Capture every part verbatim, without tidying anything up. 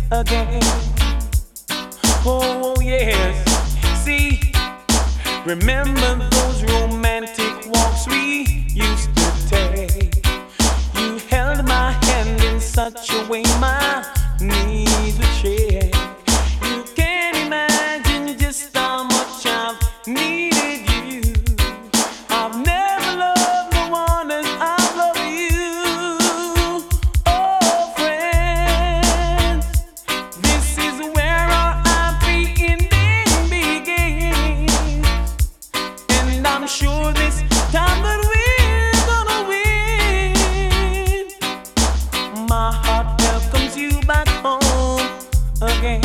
again. Oh yes, see, remember those romantic walks we used to take. You held my hand in such a way my knees would shake. You can't imagine just how much I've needed you. I've never loved no one as I love you. Oh friends, this is where our happy ending begins. And I'm sure this time that we're gonna win. My heart welcomes you back home again.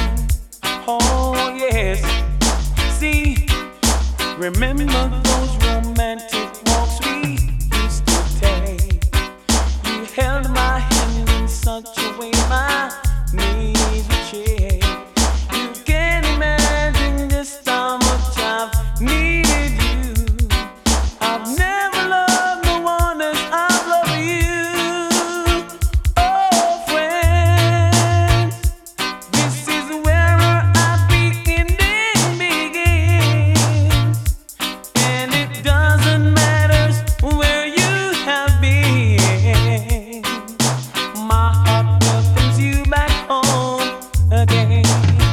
Oh yes, see, remember those romantic walks we used to take. You held my hand in such a way my knees would shake. You can't imagine just how much I've needed you. I've never loved no one as I love you. Oh friends, this is where our happy ending begins. And it doesn't matter where you have been. My heart welcomes you back home again.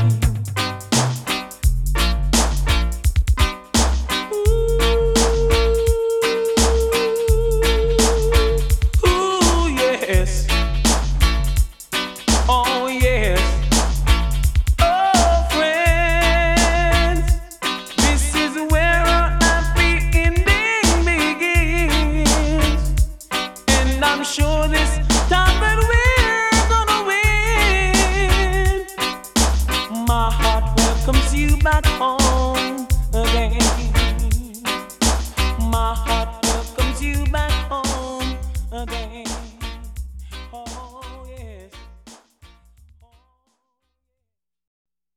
Ooh, yes. Oh, yes. Oh, friends, this is where our happy ending begins. And I'm sure this time that we're gonna win. My heart welcomes you back home